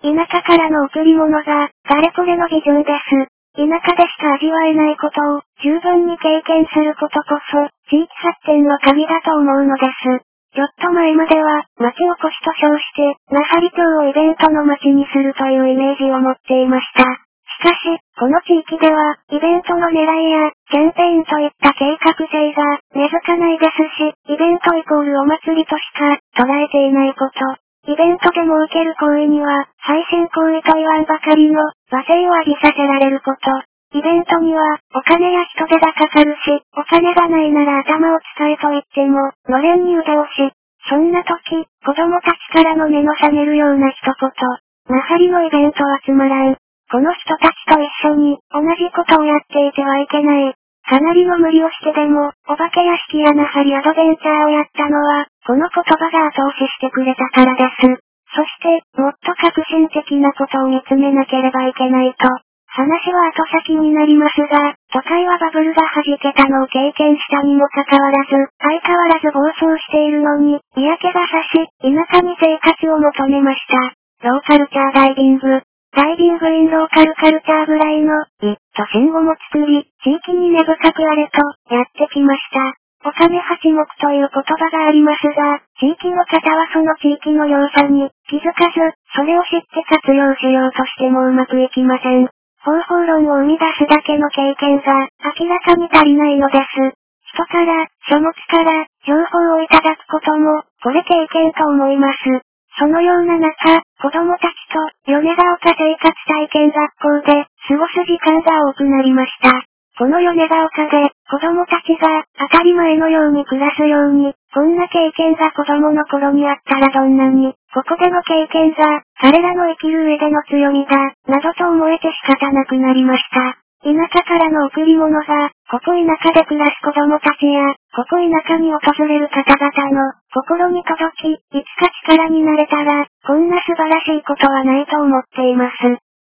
田舎からの贈り物が、誰これの基準です。田舎でしか味わえないことを、十分に経験することこそ、地域発展の鍵だと思うのです。ちょっと前までは、町おこしと称して、奈半利町をイベントの街にするというイメージを持っていました。しかし、この地域では、イベントの狙いや、キャンペーンといった計画性が、根付かないですし、イベントイコールお祭りとしか、捉えていないこと。イベントで設ける行為には、配信行為と言わんばかりの、罵声を浴びさせられること。イベントには、お金や人手がかかるし、お金がないなら頭を使えと言っても、のれんに腕押し。そんな時、子供たちからの目の覚めるような一言。奈半利のイベントはつまらん。この人たちと一緒に、同じことをやっていてはいけない。かなりの無理をしてでも、お化け屋敷や奈半利アドベンチャーをやったのは、この言葉が後押ししてくれたからです。そして、もっと革新的なことを見つめなければいけないと。話は後先になりますが、都会はバブルが弾けたのを経験したにもかかわらず、相変わらず暴走しているのに、嫌気がさし、田舎に生活を求めました。ローカルチャーダイビング。ダイビングインローカルカルチャーぐらいの、と信号も作り、地域に根深くあれと、やってきました。お金八目という言葉がありますが、地域の方はその地域の良さに気づかず、それを知って活用しようとしてもうまくいきません。方法論を生み出すだけの経験が明らかに足りないのです。人から、書物から、情報をいただくことも、これ経験と思います。そのような中、子供たちと、米ヶ丘生活体験学校で、過ごす時間が多くなりました。この米ヶ丘で、子供たちが、当たり前のように暮らすように、こんな経験が子供の頃にあったらどんなに、ここでの経験が、彼らの生きる上での強みだ、などと思えて仕方なくなりました。田舎からの贈り物が、ここ田舎で暮らす子供たちや、ここ田舎に訪れる方々の、心に届き、いつか力になれたら、こんな素晴らしいことはないと思っています。